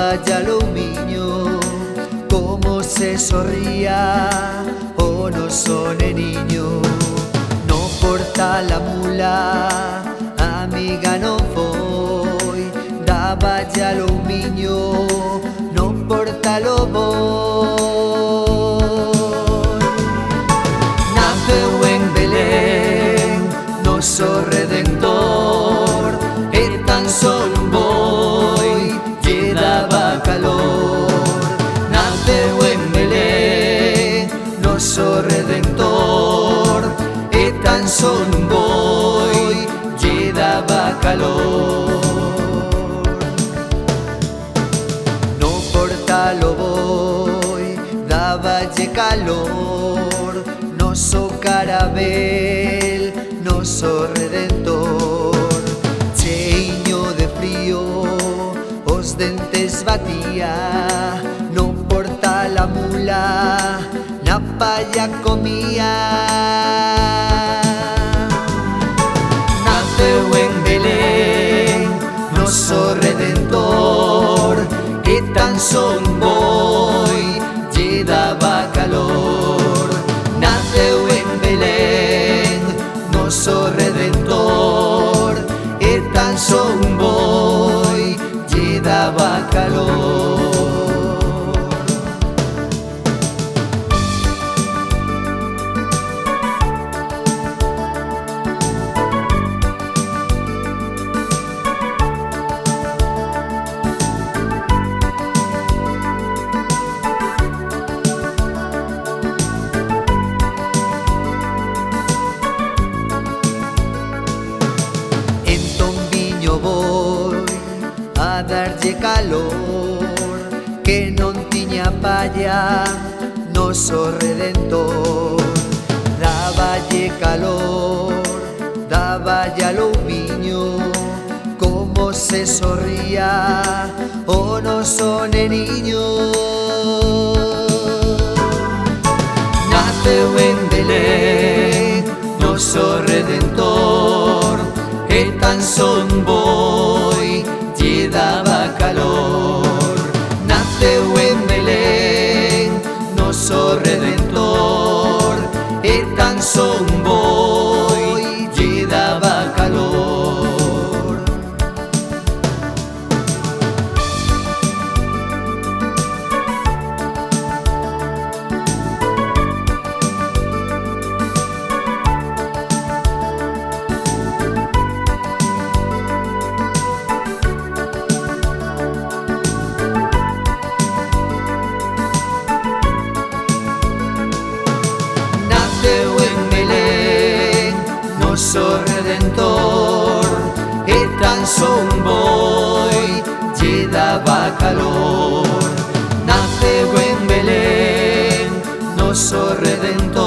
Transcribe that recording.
ya lo miño, como se sorría o no son niño. No porta la mula, amiga no foi, daba ya lo miño, no porta lo voy. Naceu en Belén, noso Redentor, e tan só un boi lle daba calor. Naceu en Belén, noso Redentor, e tan só un boi lle daba calor. No porta lo boi, daballe calor, noso carabel, noso Redentor. Cheiño de frío, os dentes batía, non porta la mula, na palla comía. Naceu en Belén, noso Redentor, e tan só un boi lle daba calor. Naceu en Belén, noso Redentor, e tan só un boi lle daba calor. Voy a darlle calor, que non tiña palla, noso Redentor. Daballe calor, daballe alumiño, como se sorría o noso neniño. Naceu en Belén, noso Redentor, e tan só un boi lle daba calor. Naceu en Belén, noso Redentor, e tan só un boi lle daba calor. Naceu en Belén, noso Redentor, e tan só un boi lle daba calor. Naceu en Belén, noso Redentor,